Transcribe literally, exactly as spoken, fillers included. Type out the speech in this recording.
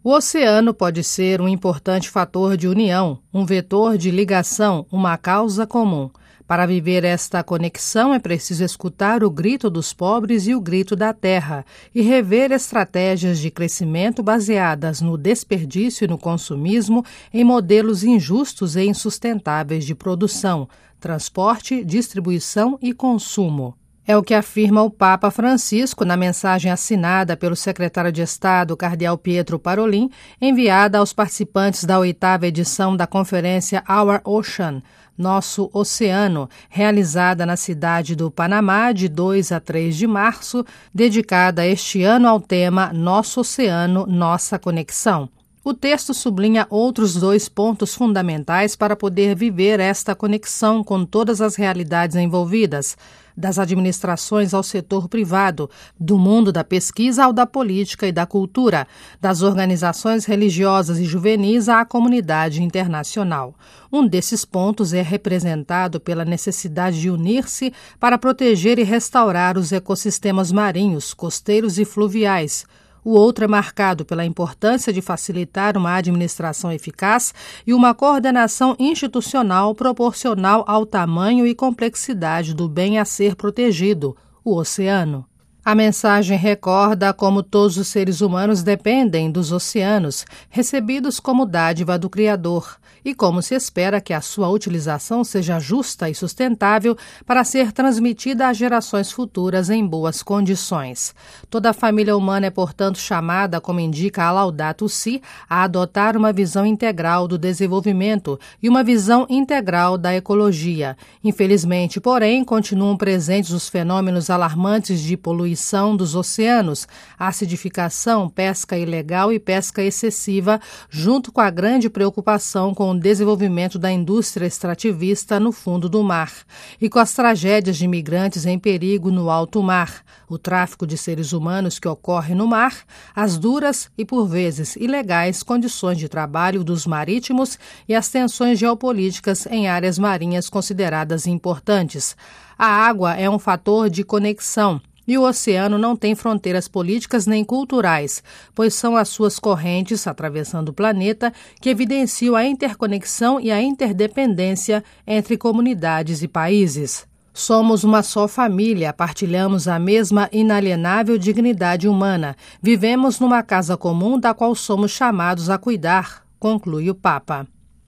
O oceano pode ser um importante fator de união, um vetor de ligação, uma causa comum. Para viver esta conexão é preciso escutar o grito dos pobres e o grito da terra e rever estratégias de crescimento baseadas no desperdício e no consumismo em modelos injustos e insustentáveis de produção, transporte, distribuição e consumo. É o que afirma o Papa Francisco na mensagem assinada pelo secretário de Estado, cardeal Pietro Parolin, enviada aos participantes da oitava edição da conferência Our Ocean, Nosso Oceano, realizada na cidade do Panamá de dois a três de março, dedicada este ano ao tema Nosso Oceano, Nossa Conexão. O texto sublinha outros dois pontos fundamentais para poder viver esta conexão com todas as realidades envolvidas, das administrações ao setor privado, do mundo da pesquisa ao da política e da cultura, das organizações religiosas e juvenis à comunidade internacional. Um desses pontos é representado pela necessidade de unir-se para proteger e restaurar os ecossistemas marinhos, costeiros e fluviais. O outro é marcado pela importância de facilitar uma administração eficaz e uma coordenação institucional proporcional ao tamanho e complexidade do bem a ser protegido, o oceano. A mensagem recorda como todos os seres humanos dependem dos oceanos, recebidos como dádiva do Criador, e como se espera que a sua utilização seja justa e sustentável para ser transmitida às gerações futuras em boas condições. Toda a família humana é, portanto, chamada, como indica a Laudato Si, a adotar uma visão integral do desenvolvimento e uma visão integral da ecologia. Infelizmente, porém, continuam presentes os fenômenos alarmantes de poluição dos oceanos, acidificação, pesca ilegal e pesca excessiva, junto com a grande preocupação com o desenvolvimento da indústria extrativista no fundo do mar, e com as tragédias de imigrantes em perigo no alto mar, o tráfico de seres humanos que ocorre no mar, as duras e, por vezes, ilegais condições de trabalho dos marítimos e as tensões geopolíticas em áreas marinhas consideradas importantes. A água é um fator de conexão, e o oceano não tem fronteiras políticas nem culturais, pois são as suas correntes, atravessando o planeta, que evidenciam a interconexão e a interdependência entre comunidades e países. Somos uma só família, partilhamos a mesma inalienável dignidade humana, vivemos numa casa comum da qual somos chamados a cuidar, conclui o Papa.